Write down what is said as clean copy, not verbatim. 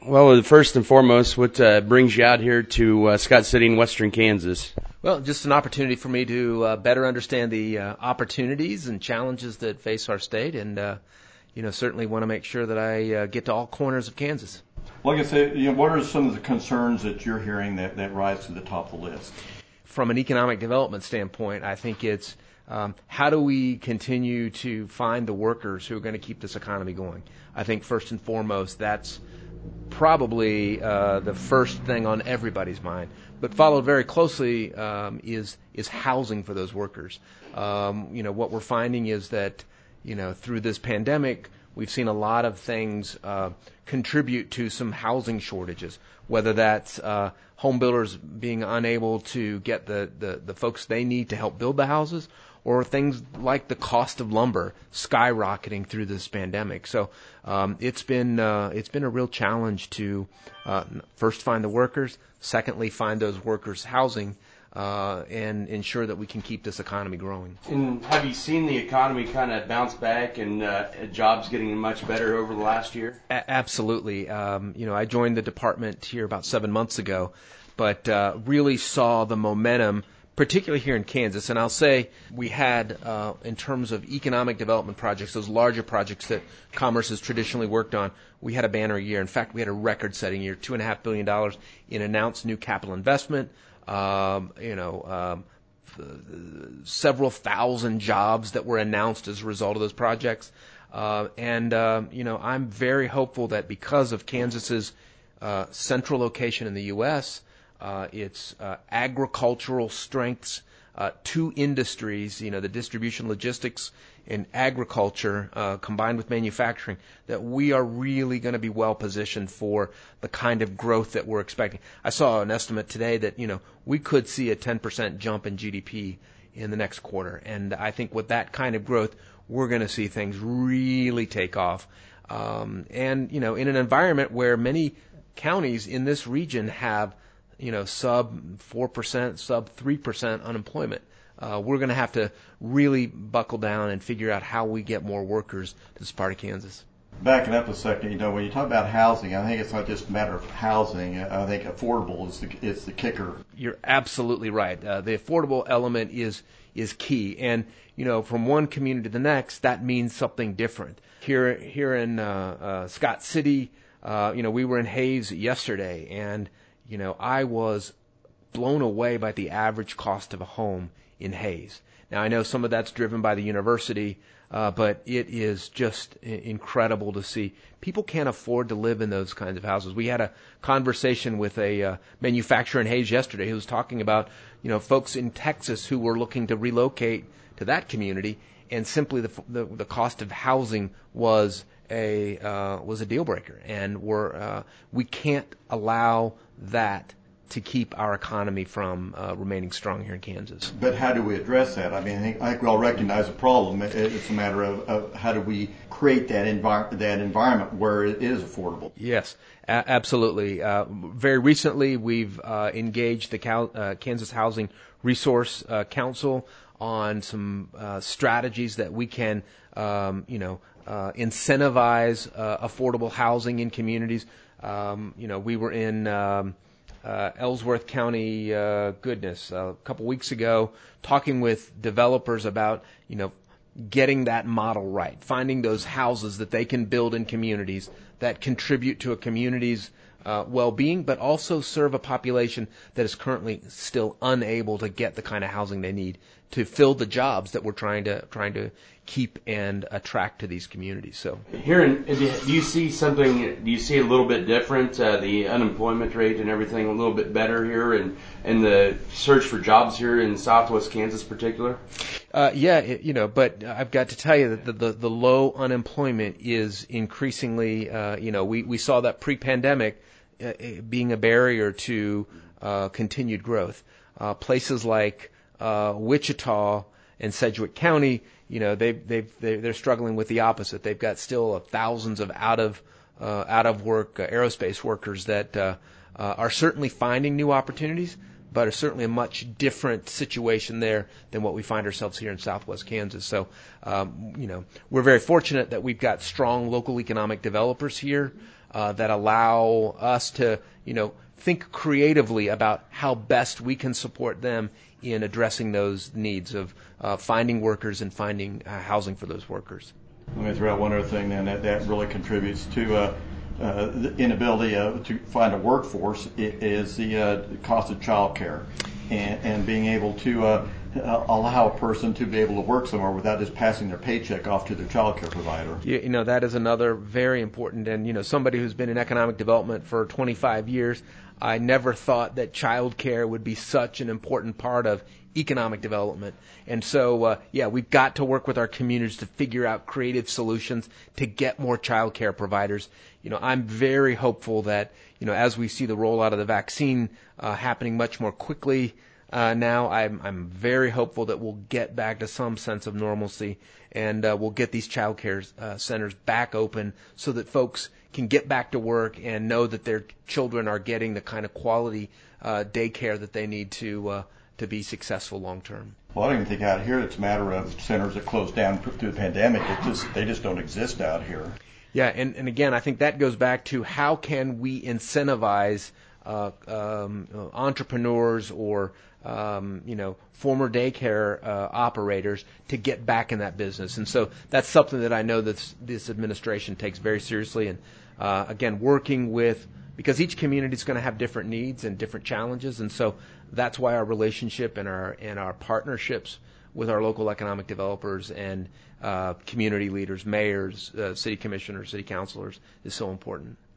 Well, first and foremost, what brings you out here to Scott City in western Kansas? Well, just an opportunity for me to better understand the opportunities and challenges that face our state, and certainly want to make sure that I get to all corners of Kansas. Like I said, what are some of the concerns that you're hearing that rise to the top of the list? From an economic development standpoint, I think it's how do we continue to find the workers who are going to keep this economy going? I think first and foremost, that's probably the first thing on everybody's mind. But followed very closely is housing for those workers. What we're finding is that through this pandemic, we've seen a lot of things contribute to some housing shortages, whether that's home builders being unable to get the folks they need to help build the houses, or things like the cost of lumber skyrocketing through this pandemic. So it's been a real challenge to first find the workers, secondly find those workers housing, and ensure that we can keep this economy growing. And have you seen the economy kind of bounce back and jobs getting much better over the last year? Absolutely. I joined the department here about 7 months ago, but really saw the momentum, particularly here in Kansas. And I'll say we had, in terms of economic development projects, those larger projects that Commerce has traditionally worked on, we had a banner year. In fact, we had a record-setting year, $2.5 billion in announced new capital investment, several thousand jobs that were announced as a result of those projects. I'm very hopeful that because of Kansas's central location in the U.S., its agricultural strengths, two industries, the distribution, logistics, and agriculture combined with manufacturing, that we are really going to be well positioned for the kind of growth that we're expecting. I saw an estimate today that we could see a 10% jump in GDP in the next quarter, and I think with that kind of growth, we're going to see things really take off. In an environment where many counties in this region have sub 4%, sub 3% unemployment. We're going to have to really buckle down and figure out how we get more workers to this part of Kansas. Backing up a second, when you talk about housing, I think it's not just a matter of housing. I think affordable is the kicker. You're absolutely right. The affordable element is key, and from one community to the next, that means something different. Here in Scott City, we were in Hays yesterday, and I was blown away by the average cost of a home in Hays. Now, I know some of that's driven by the university, but it is just incredible to see. People can't afford to live in those kinds of houses. We had a conversation with a manufacturer in Hays yesterday who was talking about, folks in Texas who were looking to relocate to that community, and simply the cost of housing was a deal breaker, and we can't allow that to keep our economy from remaining strong here in Kansas. But how do we address that? I think we all recognize the problem. It's a matter of how do we create that environment where it is affordable. Yes, absolutely. Very recently, we've engaged the Kansas Housing Resource Council on some strategies that we can, incentivize affordable housing in communities. We were in Ellsworth County, a couple weeks ago, talking with developers about, getting that model right, finding those houses that they can build in communities that contribute to a community's well-being, but also serve a population that is currently still unable to get the kind of housing they need to fill the jobs that we're trying to keep and attract to these communities. So do you see a little bit different, the unemployment rate and everything a little bit better here, and the search for jobs here in Southwest Kansas in particular? But I've got to tell you that the low unemployment is increasingly, we saw that pre-pandemic being a barrier to continued growth. Places like Wichita and Sedgwick County, they're struggling with the opposite. They've got still thousands of out of work aerospace workers that are certainly finding new opportunities, but are certainly a much different situation there than what we find ourselves here in Southwest Kansas. So, we're very fortunate that we've got strong local economic developers here that allow us to, think creatively about how best we can support them in addressing those needs of finding workers and finding housing for those workers. Let me throw out one other thing then that really contributes to the inability to find a workforce is the cost of child care and being able to allow a person to be able to work somewhere without just passing their paycheck off to their child care provider. That is another very important, and somebody who's been in economic development for 25 years, I never thought that child care would be such an important part of economic development. And so, we've got to work with our communities to figure out creative solutions to get more child care providers. I'm very hopeful that, as we see the rollout of the vaccine happening much more quickly now, I'm very hopeful that we'll get back to some sense of normalcy, and we'll get these child care centers back open so that folks can get back to work and know that their children are getting the kind of quality daycare that they need to be successful long term. Well, I don't even think out here it's a matter of centers that closed down through the pandemic. They just don't exist out here. Yeah, and again, I think that goes back to how can we incentivize entrepreneurs or former daycare operators to get back in that business. And so that's something that I know that this administration takes very seriously. And again, working with, because each community is going to have different needs and different challenges, and so that's why our relationship and our partnerships with our local economic developers and community leaders, mayors, city commissioners, city councilors is so important.